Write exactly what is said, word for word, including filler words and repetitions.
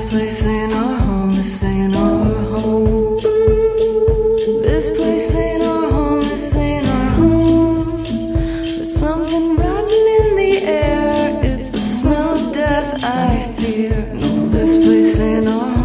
place ain't our home, this ain't our home. This place ain't our home, this ain't our home. There's something rotten in the air, it's the smell of death I fear. No, this place ain't our home.